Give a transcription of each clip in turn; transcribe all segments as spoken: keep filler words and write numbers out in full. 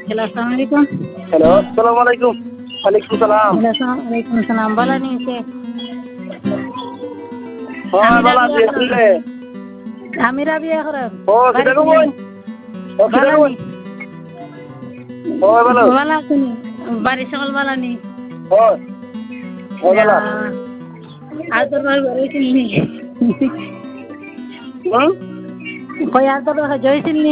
Hello, আসসালামু আলাইকুম। Hello, আসসালামু আলাইকুম। ওয়ালাইকুম সালাম। হ্যালো, আসসালামু আলাইকুম সালাম। ভালো নিছে? হ্যাঁ, আমি ভালো রাবিয়া আছি। খরম। আসলে আমি রাবিয়া খরম। ও বাড়ি সেটা চিনি? কই? ও সেটা ভালো কই? নি? ও ভালো। ভালো আছেনি? বাড়ির সকল ভালো নি? ও ও ভালো। আহ, আর তোর বাড়ি ঘরে চিনি? হুম? কই আর তোর বাড়ি জয়ছিল নি?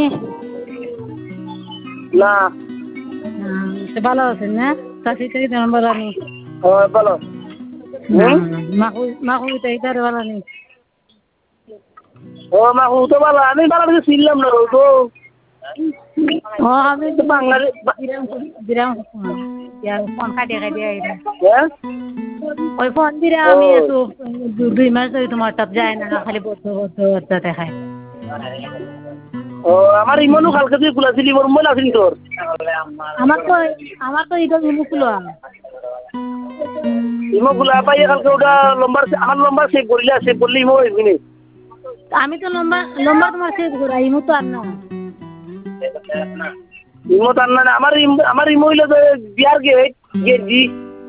না। আহ, তো ভালো আছেন না? চাষি টাকি তেমন ভালো নি? ও ভালো। না, হুম? মাকু মাকু তো ইতারে ভালো নি? ও মা ও তো ভালো। আমি ভালো করে চিনলাম না ও তো। ও আমি তো বাঙালি বা- বিরাম বিরাম বিরাম ফোন কাটিয়ে কাটিয়ে আইলা হ্যাঁ? ওই ফোন দিলে ও আমি এত দু- দুই মাস ধরে তোমার তাপ যায় না খালি বলতে বলতে বলতে দেখায়। ও আমার ইমনও কালকে তুই খুলাছিলি মোর মোবাইল আসেনি তোর। আমার তো আমার তো এটা মুকুল ইমো গুলা পাইয়ে কালকে ওটা নম্বর আমার নম্বর সেভ করিলে সেভ করলে ইমো হইবি আমি তো লম্বা লম্বা তোমার শেষ করা ইমু তো আর না ইমো তার না আমার ইম- আমার ইমো হইলে তো বিয়ার গেট গেট জি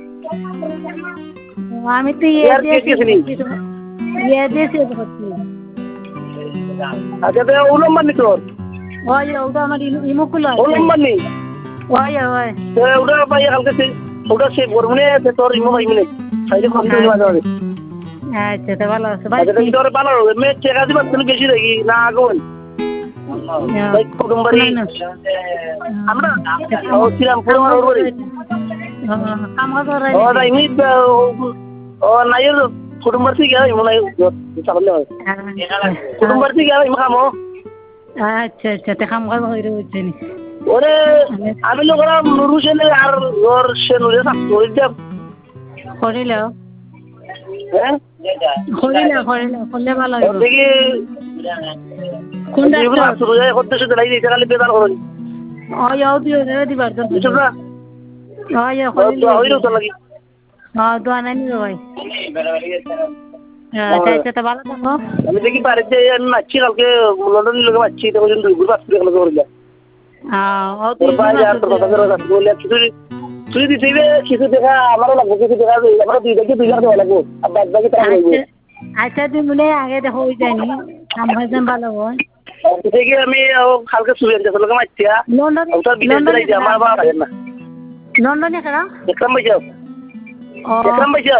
আমি তো ইয়ে বিয়ার দিয়ে গেট শেষ গেছিনি। করছি তোমার ইয়ে দিয়ে শেষ করছি আচ্ছা তো ও নম্বর নি তোর ওই ওটা আমার ইমুকুল ও আছে নম্বর নি ওই ওই তো ওটা পাইয়ে কালকে সে- ওটা সেভ করবো না তো তোর ইমো পাইবি না সাইডে কম দিবি মাঝে মাঝে। আচ্ছা তো ভালো আছে আচ্ছা ভাই তুমি তোর ভালো হবে মেয়ে টেকা দিবার তুমি বেশি দেখি না আগুন ভাই কুটুম বাড়ি আমরা ও শ্রীরামপুর আমার বাড়ি কাম কাজ ও তাই মি ও নাই কুটুম বাড়ি থেকে ইমো নাই চালালে হয় কুটুম বাড়ি থেকে ইমো কামো আচ্ছা আচ্ছা তে কাম কাজ হইরে হচ্ছে নি ওরে আমি লোক নুরু সেনে আর ওর সে নুরে থাকতো ওই যে করিল হ্যাঁ করিল করিল করলে ভালো ওর হইব দেখি কোন এগুলো ডাক্তার শুরু যায় করতে শুধু লাই দিতে খালি বেদার করেন ওই ও দিও রে দিবার তো বুঝছো না ওই ও করিল তো হইলো তো লাগি হ্যাঁ দোয়া নাই নিও ভাই আচ্ছা আচ্ছা তো ভালো থাকো আমি দেখি বাড়িতে আমি মারছি কালকে লন্ডনের লোকে মারছি তো ওই জন্য দুই ঘুরে আসতে গেল করিলা হ্যাঁ ও তোর তুই বাইরে আর তোর কথা করে যাচ্ছি বলে তুই তুই দিতে কিছু দেখা আমারও লাগবে কিছু দেখা আমরা দুই দেখি দুই লাখ দেওয়া লাগবো আর বাদ বাকি তারা বলবো আচ্ছা আচ্ছা তুই মনে হয় আগে দেখো হয়ে যায়নি কাম হয়ে যান ভালো হয় দেখি আমি কালকে শুয়ে আনতে লোকে মারছি লন্ডন ওটা বিদেশ লন্ডনে বেড়াইছে আমার বাবা না লন্ডনে খেলা দেখলাম ভাই যাও ও দেখলাম ভাই যাও